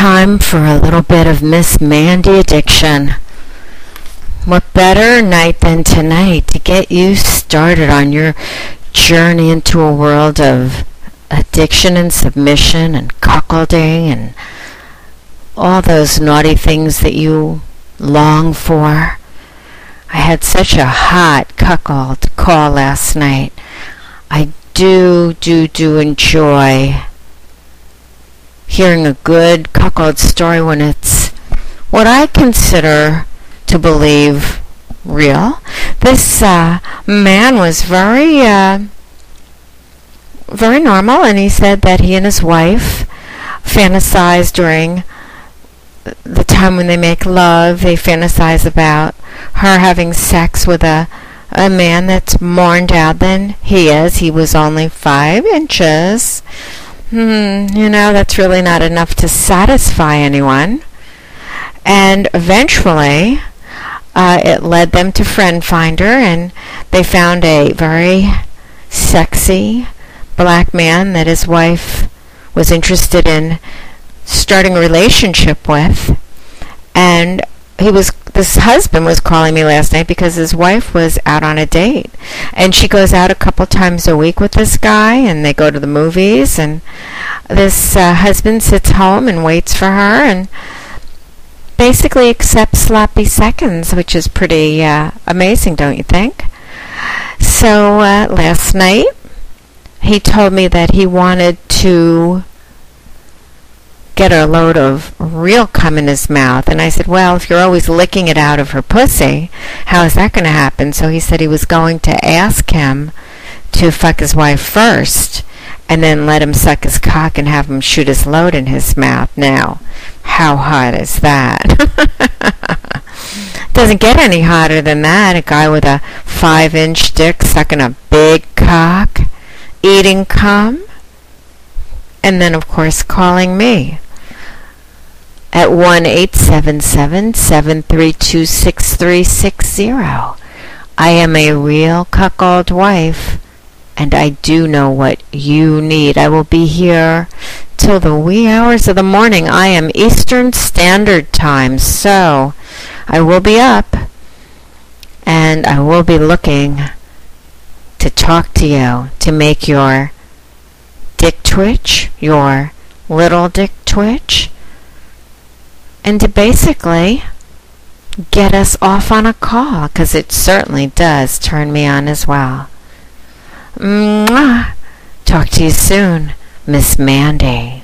time for a little bit of Miss Mandy addiction. What better night than tonight to get you started on your journey into a world of addiction and submission and cuckolding and all those naughty things that you long for. I had such a hot cuckold call last night. I do enjoy hearing a good cuckold story when it's what I consider to believe real. This man was very normal, and he said that he and his wife fantasize during the time when they make love. They fantasize about her having sex with a man that's more endowed than he is. He was only 5 inches. That's really not enough to satisfy anyone. And eventually, it led them to Friend Finder, and they found a very sexy black man that his wife was interested in starting a relationship with. And this husband was calling me last night because his wife was out on a date, and she goes out a couple times a week with this guy, and they go to the movies, and this husband sits home and waits for her and basically accepts sloppy seconds, which is pretty amazing, don't you think? So last night he told me that he wanted to get a load of real cum in his mouth. And I said, well, if you're always licking it out of her pussy, how is that going to happen? So he said he was going to ask him to fuck his wife first and then let him suck his cock and have him shoot his load in his mouth. Now, how hot is that? Doesn't get any hotter than that. A guy with a 5-inch dick sucking a big cock, eating cum, and then, of course, calling me at 1-877-732-6360. I am a real cuckold wife, and I do know what you need. I will be here till the wee hours of the morning. I am Eastern Standard Time, so I will be up, and I will be looking to talk to you, to make your dick twitch, your little dick twitch, and to basically get us off on a call, because it certainly does turn me on as well. Mwah. Talk to you soon, Miss Mandy.